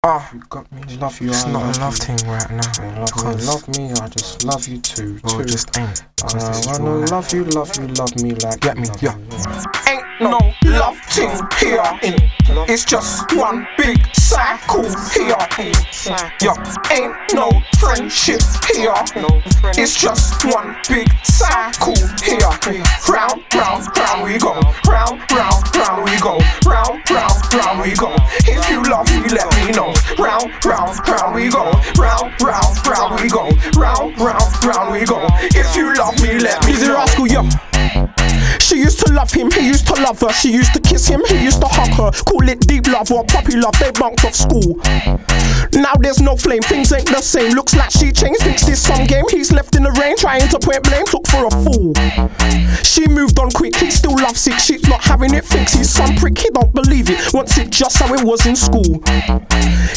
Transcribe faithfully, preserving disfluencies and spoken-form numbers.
Ah, You got me, love you, it's I not love a love you. thing right now. You love me, Cause love me, I just love you too, well, too. it just ain't. Cause I this is wanna real life. love you, love you, love me like Get you me, love yeah. me. Ain't no love thing here. It's just one big cycle here. Yo, ain't no friendship here. It's just one big cycle here. Round, round, round we go. Round, round, round we go. Round, round, round we go. If you love me, let me know. Round, round, round we go. Round, round, round we go. Round, round, round we go. If you love me, let me know. Dizzee Rascal, yo. She used to love him, he used to love her. She used to kiss him, he used to hug her. Call it deep love or puppy love, they bunked off school. Now there's no flame, things ain't the same. Looks like she changed, thinks this some game. He's left in the rain, trying to point blame, took for a fool. She moved on quick, he still loves it. She's not having it, thinks he's some prick, he don't believe it. Wants it just how it was in school.